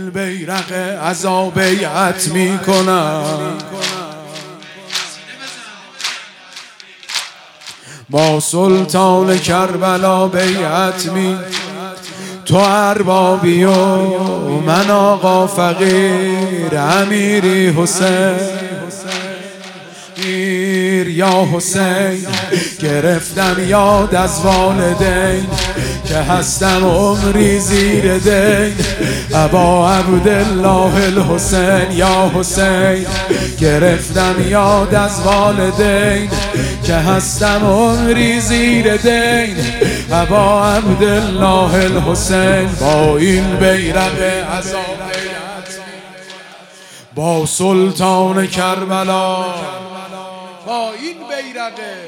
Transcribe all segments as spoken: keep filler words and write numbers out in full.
بیرق عزا بیعت می کنم، با سلطان کربلا بیعت می. تو اربابی و من آقا فقیر، امیری حسین میر یا حسین. گرفتم یاد از والدین که هستم عمری زیر دین. ابا عبدالله الحسین یا حسین. گرفتم یاد از والدین که هستم عمری زیر دین. ابا عبدالله الحسین. با این بیرق عزا با سلطان کربلا، با این بیرقه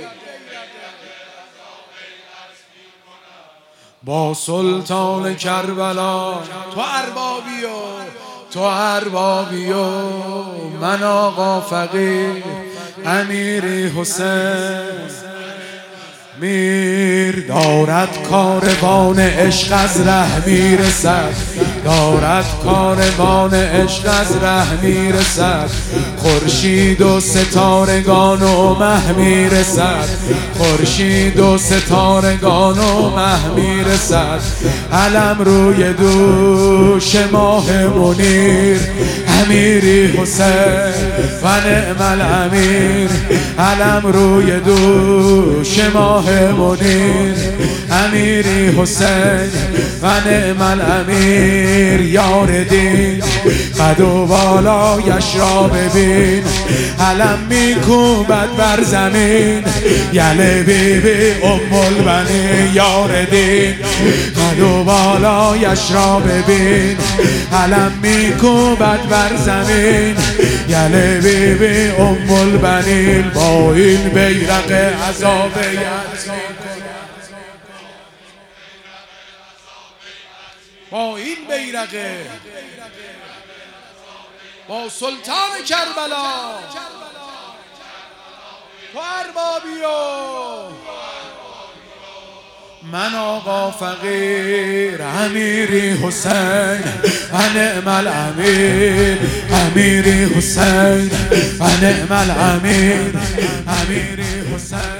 با سلطان کربلا. تو اربابی و تو اربابی و من آقا فقیر، امیری حسین میر. دارد کاروان عشق از ره میرسد، دارد کاروان عشق از ره میرسد. خورشید و ستارگان و مه میرسد، خورشید و ستارگان و مه میرسد. علم روی دوش ماه منیر، امیری حسین و نعم الامیر. علم روی دوش ماه منیر، امیری حسین و نعم الامیر. یار دین قد و بالایش را ببین، علم میکوبد بر زمین. یله بی بی ام البنین. یار دین قد و بالایش را ببین، علم میکوبد بر زمین. یله بی بی ام البنین. با این بیرق عزا بیعت می کنم، با این بیرقه با سلطان کربلا. تو اربابی و من آقا فقیر، امیری حسین و نعم الامیر. امیری حسین و نعم الامیر. امیری حسین.